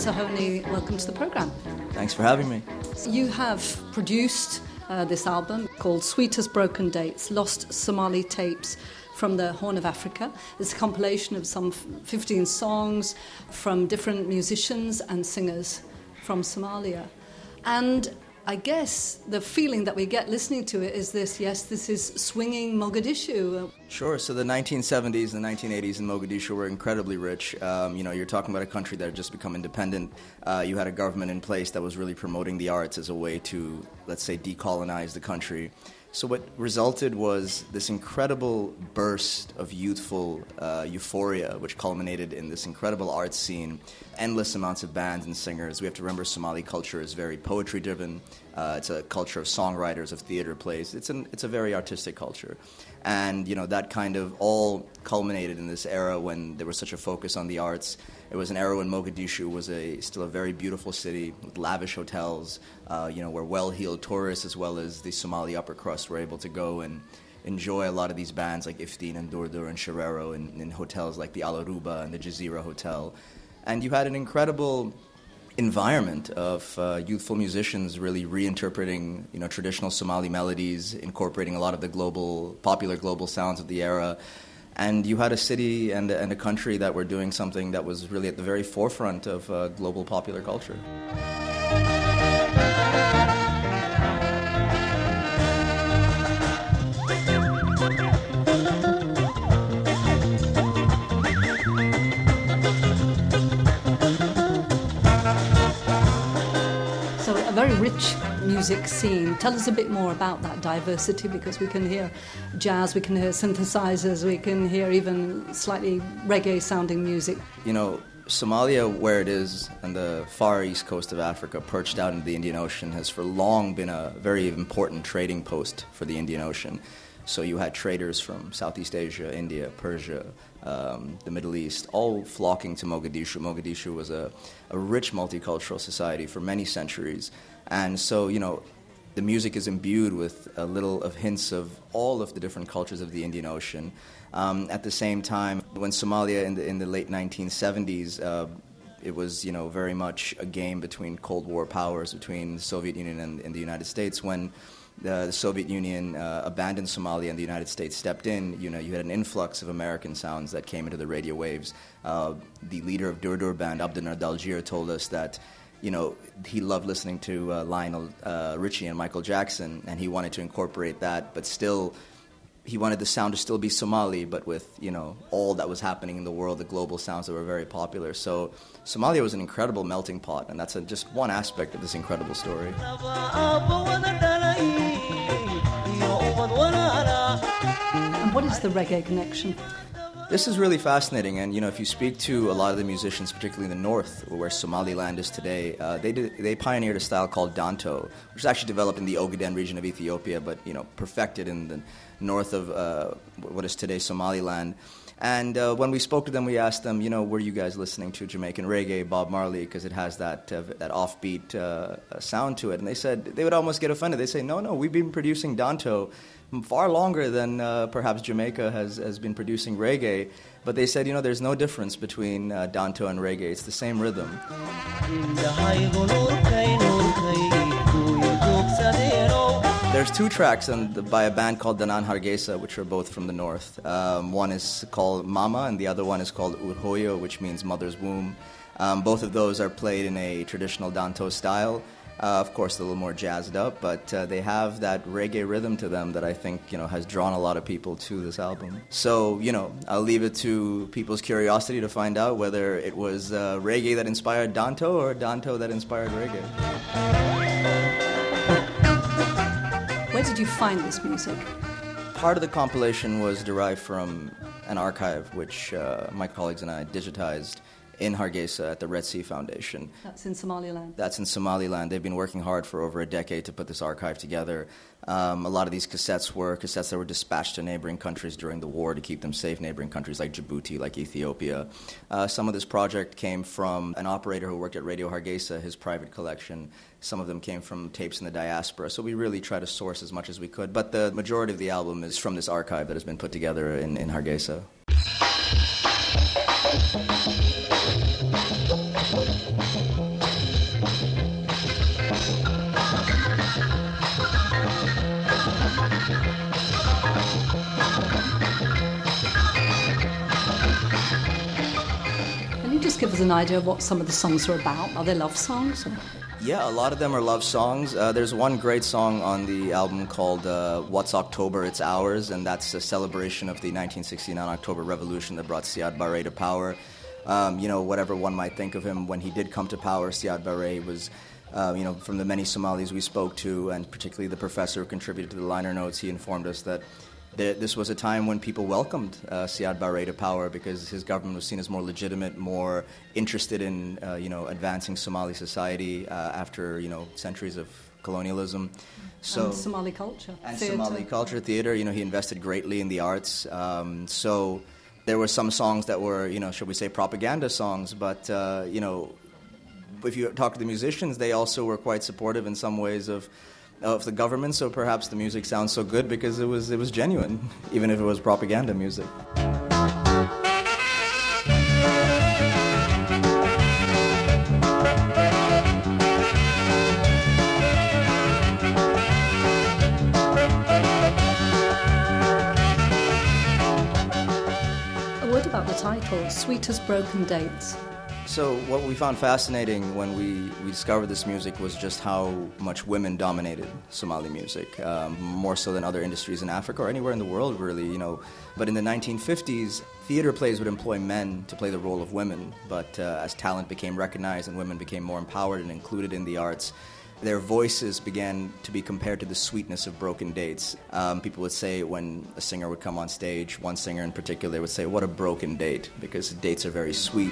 Sahoni, welcome to the programme. Thanks for having me. You have produced this album called Sweetest Broken Dates, Lost Somali Tapes from the Horn of Africa. It's a compilation of some 15 songs from different musicians and singers from Somalia. And I guess the feeling that we get listening to it is this is swinging Mogadishu. Sure, so the 1970s and the 1980s in Mogadishu were incredibly rich. You're talking about a country that had just become independent. You had a government in place that was really promoting the arts as a way to, let's say, decolonize the country. So what resulted was this incredible burst of youthful euphoria, which culminated in this incredible art scene, endless amounts of bands and singers. We have to remember Somali culture is very poetry-driven. It's a culture of songwriters, of theater plays. It's a very artistic culture. And, that kind of all culminated in this era when there was such a focus on the arts. It was an era when Mogadishu was still a very beautiful city with lavish hotels, where well-heeled tourists as well as the Somali upper crust were able to go and enjoy a lot of these bands like Iftiin and Durdur and Sharero in hotels like the Al Aruba and the Jazeera Hotel. And you had an incredible environment of youthful musicians really reinterpreting, traditional Somali melodies, incorporating a lot of the popular global sounds of the era. And you had a city and a country that were doing something that was really at the very forefront of global popular culture. So a very rich music scene. Tell us a bit more about that diversity, because we can hear jazz, we can hear synthesizers, we can hear even slightly reggae-sounding music. Somalia, where it is on the far east coast of Africa, perched out into the Indian Ocean, has for long been a very important trading post for the Indian Ocean. So you had traders from Southeast Asia, India, Persia, the Middle East, all flocking to Mogadishu. Mogadishu was a rich multicultural society for many centuries. And so, the music is imbued with a little of hints of all of the different cultures of the Indian Ocean. At the same time, when Somalia in the late 1970s, it was, very much a game between Cold War powers, between the Soviet Union and the United States. When the Soviet Union abandoned Somalia and the United States stepped in, you had an influx of American sounds that came into the radio waves. The leader of Durdur band, Abdel Dalgir, told us that he loved listening to Lionel Richie and Michael Jackson, and he wanted to incorporate that, but still, he wanted the sound to still be Somali, but with, all that was happening in the world, the global sounds that were very popular. So Somalia was an incredible melting pot, and that's just one aspect of this incredible story. And what is the reggae connection? This is really fascinating, and if you speak to a lot of the musicians, particularly in the north, where Somaliland is today, they pioneered a style called Danto, which was actually developed in the Ogaden region of Ethiopia, but perfected in the north of what is today Somaliland. And when we spoke to them, we asked them, were you guys listening to Jamaican reggae, Bob Marley, because it has that offbeat sound to it? And they said, they would almost get offended. They say, no, we've been producing Danto far longer than perhaps Jamaica has been producing reggae. But they said, there's no difference between Danto and reggae. It's the same rhythm. There's two tracks by a band called Danan Hargeisa, which are both from the north. One is called Mama, and the other one is called Urhoyo, which means mother's womb. Both of those are played in a traditional Danto style. Of course, a little more jazzed up, but they have that reggae rhythm to them that I think, has drawn a lot of people to this album. So, I'll leave it to people's curiosity to find out whether it was reggae that inspired Danto or Danto that inspired reggae. Where did you find this music? Part of the compilation was derived from an archive which my colleagues and I digitized in Hargeisa at the Red Sea Foundation. That's in Somaliland? That's in Somaliland. They've been working hard for over a decade to put this archive together. A lot of these cassettes that were dispatched to neighboring countries during the war to keep them safe, neighboring countries like Djibouti, like Ethiopia. Some of this project came from an operator who worked at Radio Hargeisa, his private collection. Some of them came from tapes in the diaspora. So we really try to source as much as we could. But the majority of the album is from this archive that has been put together in Hargeisa. just give us an idea of what some of the songs are about? Are they love songs? Or? Yeah, a lot of them are love songs. There's one great song on the album called What's October, It's Ours, and that's a celebration of the 1969 October Revolution that brought Siad Barre to power. Whatever one might think of him, when he did come to power, Siad Barre was, from the many Somalis we spoke to, and particularly the professor who contributed to the liner notes, he informed us that this was a time when people welcomed Siad Barre to power because his government was seen as more legitimate, more interested in, advancing Somali society after, centuries of colonialism. And Somali culture. And theatre. Somali culture, theater. He invested greatly in the arts. So there were some songs that were, should we say, propaganda songs, but, if you talk to the musicians, they also were quite supportive in some ways of the government, so perhaps the music sounds so good because it was genuine, even if it was propaganda music. A word about the title, Sweet as Broken Dates. So what we found fascinating when we discovered this music was just how much women dominated Somali music, more so than other industries in Africa or anywhere in the world, really. But in the 1950s, theater plays would employ men to play the role of women. But as talent became recognized and women became more empowered and included in the arts, their voices began to be compared to the sweetness of broken dates. People would say when a singer would come on stage, one singer in particular, they would say, "What a broken date," because dates are very sweet.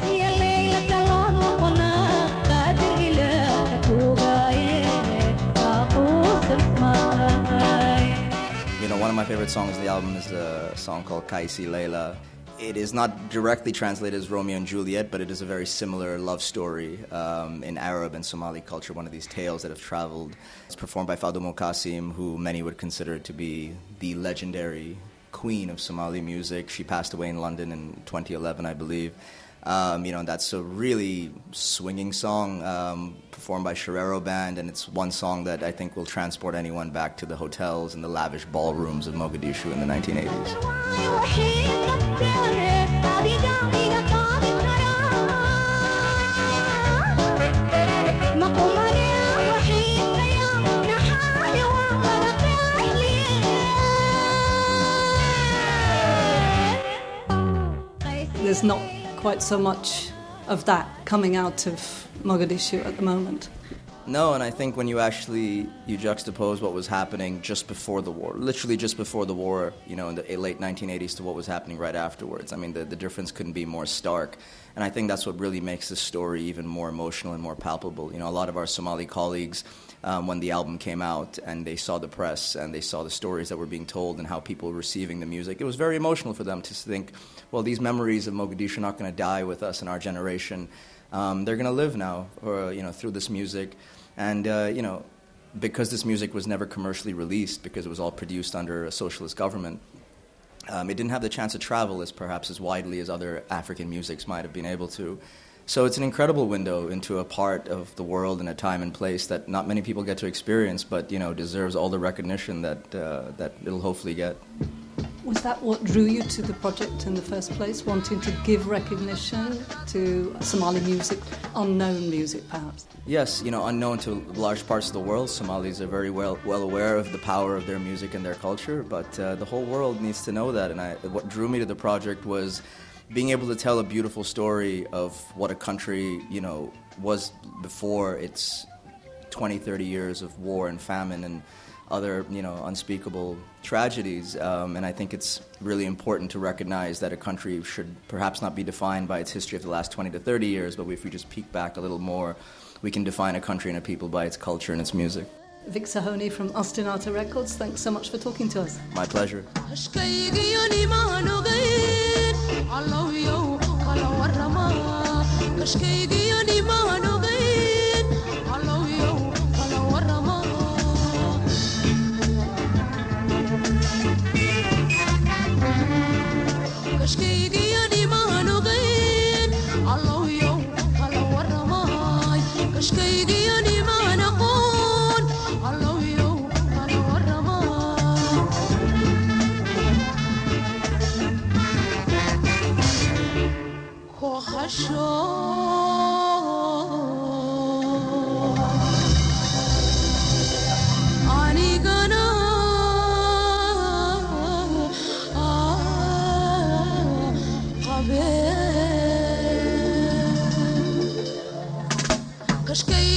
One of my favorite songs on the album is a song called Kaisi Leila. It is not directly translated as Romeo and Juliet, but it is a very similar love story in Arab and Somali culture, one of these tales that have traveled. It's performed by Faduma Qasim, who many would consider to be the legendary queen of Somali music. She passed away in London in 2011, I believe. And that's a really swinging song performed by Sharero Band, and it's one song that I think will transport anyone back to the hotels and the lavish ballrooms of Mogadishu in the 1980s. There's not quite so much of that coming out of Mogadishu at the moment. No, and I think when you juxtapose what was happening just before the war, literally just before the war, in the late 1980s to what was happening right afterwards, I mean, the difference couldn't be more stark. And I think that's what really makes this story even more emotional and more palpable. A lot of our Somali colleagues, when the album came out and they saw the press and they saw the stories that were being told and how people were receiving the music, it was very emotional for them to think, well, these memories of Mogadishu are not going to die with us in our generation. They're going to live now, through this music. And, because this music was never commercially released, because it was all produced under a socialist government, it didn't have the chance to travel perhaps as widely as other African musics might have been able to. So it's an incredible window into a part of the world and a time and place that not many people get to experience, but, deserves all the recognition that it'll hopefully get. Was that what drew you to the project in the first place, wanting to give recognition to Somali music, unknown music perhaps? Yes, unknown to large parts of the world. Somalis are very well aware of the power of their music and their culture, but the whole world needs to know that. And what drew me to the project was being able to tell a beautiful story of what a country, was before its 20, 30 years of war and famine and other, unspeakable tragedies. And I think it's really important to recognize that a country should perhaps not be defined by its history of the last 20 to 30 years, but if we just peek back a little more, we can define a country and a people by its culture and its music. Vic Sahoni from Ostinata Records, thanks so much for talking to us. My pleasure. Oh, Kashkay